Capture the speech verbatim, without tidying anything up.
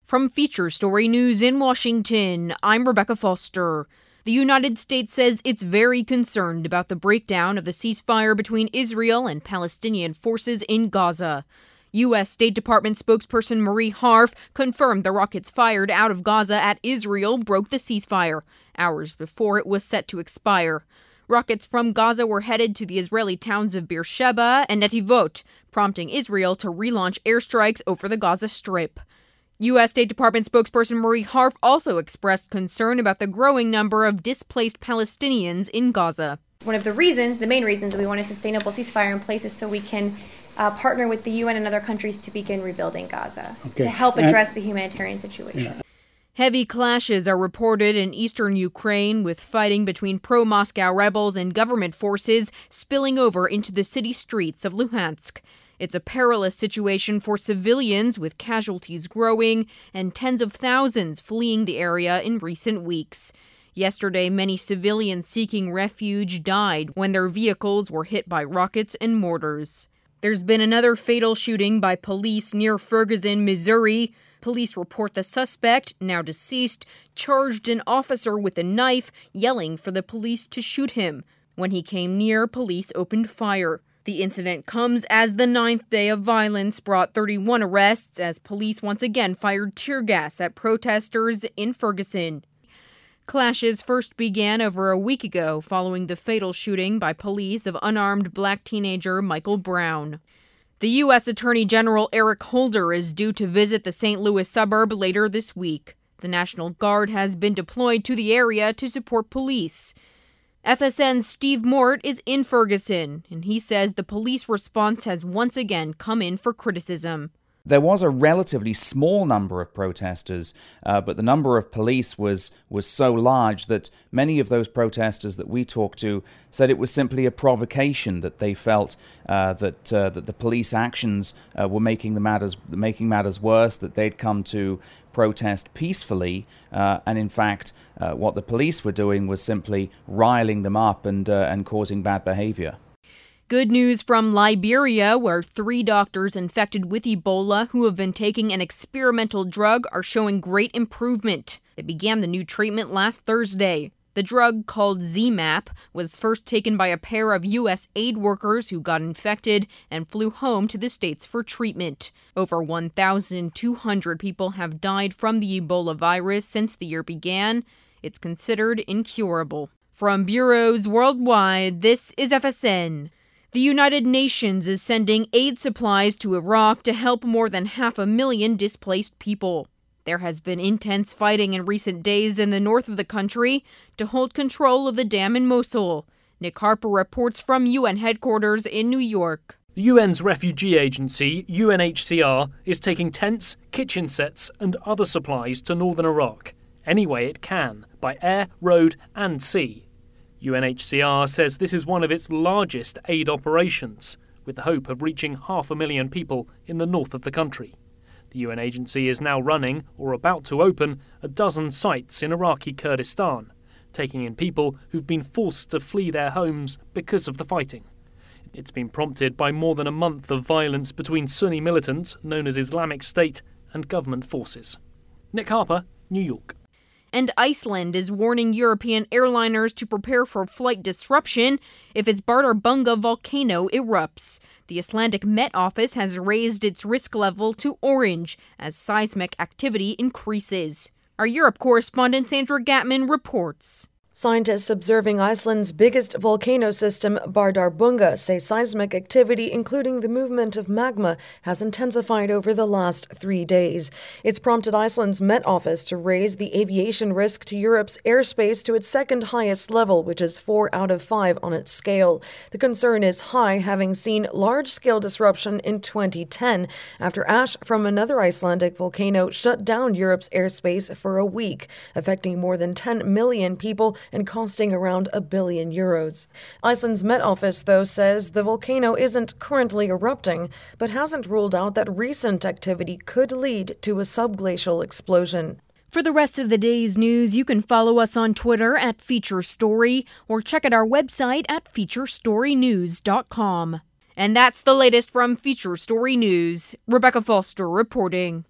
From Feature Story News in Washington, I'm Rebecca Foster. The United States says it's very concerned about the breakdown of the ceasefire between Israel and Palestinian forces in Gaza. U S. State Department spokesperson Marie Harf confirmed the rockets fired out of Gaza at Israel broke the ceasefire, hours before it was set to expire. Rockets from Gaza were headed to the Israeli towns of Beersheba and Netivot, prompting Israel to relaunch airstrikes over the Gaza Strip. U S. State Department spokesperson Marie Harf also expressed concern about the growing number of displaced Palestinians in Gaza. One of the reasons, the main reasons, that we want a sustainable ceasefire in place is so we can uh, partner with the U N and other countries to begin rebuilding Gaza, okay. to help address uh, the humanitarian situation. Yeah. Heavy clashes are reported in eastern Ukraine, with fighting between pro-Moscow rebels and government forces spilling over into the city streets of Luhansk. It's a perilous situation for civilians, with casualties growing and tens of thousands fleeing the area in recent weeks. Yesterday, many civilians seeking refuge died when their vehicles were hit by rockets and mortars. There's been another fatal shooting by police near Ferguson, Missouri. Police report the suspect, now deceased, charged an officer with a knife, yelling for the police to shoot him. When he came near, police opened fire. The incident comes as the ninth day of violence brought thirty-one arrests as police once again fired tear gas at protesters in Ferguson. Clashes first began over a week ago following the fatal shooting by police of unarmed black teenager Michael Brown. The U S. Attorney General Eric Holder is due to visit the Saint Louis suburb later this week. The National Guard has been deployed to the area to support police. F S N's Steve Mort is in Ferguson, and he says the police response has once again come in for criticism. There was a relatively small number of protesters, uh, but the number of police was was so large that many of those protesters that we talked to said it was simply a provocation, that they felt uh, that uh, that the police actions uh, were making the matters making matters worse, that they'd come to protest peacefully, uh, and in fact, uh, what the police were doing was simply riling them up and uh, and causing bad behavior. Good news from Liberia, where three doctors infected with Ebola who have been taking an experimental drug are showing great improvement. They began the new treatment last Thursday. The drug, called Z MAP, was first taken by a pair of U S aid workers who got infected and flew home to the States for treatment. Over one thousand two hundred people have died from the Ebola virus since the year began. It's considered incurable. From bureaus worldwide, this is F S N. The United Nations is sending aid supplies to Iraq to help more than half a million displaced people. There has been intense fighting in recent days in the north of the country to hold control of the dam in Mosul. Nick Harper reports from U N headquarters in New York. The U N's refugee agency, U N H C R, is taking tents, kitchen sets and other supplies to northern Iraq, any way it can, by air, road and sea. U N H C R says this is one of its largest aid operations, with the hope of reaching half a million people in the north of the country. The U N agency is now running, or about to open, a dozen sites in Iraqi Kurdistan, taking in people who've been forced to flee their homes because of the fighting. It's been prompted by more than a month of violence between Sunni militants, known as Islamic State, and government forces. Nick Harper, New York. And Iceland is warning European airliners to prepare for flight disruption if its Bardarbunga volcano erupts. The Icelandic Met Office has raised its risk level to orange as seismic activity increases. Our Europe correspondent Sandra Gatman reports. Scientists observing Iceland's biggest volcano system, Bardarbunga, say seismic activity, including the movement of magma, has intensified over the last three days. It's prompted Iceland's Met Office to raise the aviation risk to Europe's airspace to its second highest level, which is four out of five on its scale. The concern is high, having seen large-scale disruption in twenty ten, after ash from another Icelandic volcano shut down Europe's airspace for a week, affecting more than ten million people and costing around a billion euros. Iceland's Met Office, though, says the volcano isn't currently erupting, but hasn't ruled out that recent activity could lead to a subglacial explosion. For the rest of the day's news, you can follow us on Twitter at Feature Story or check out our website at feature story news dot com. And that's the latest from Feature Story News. Rebecca Foster reporting.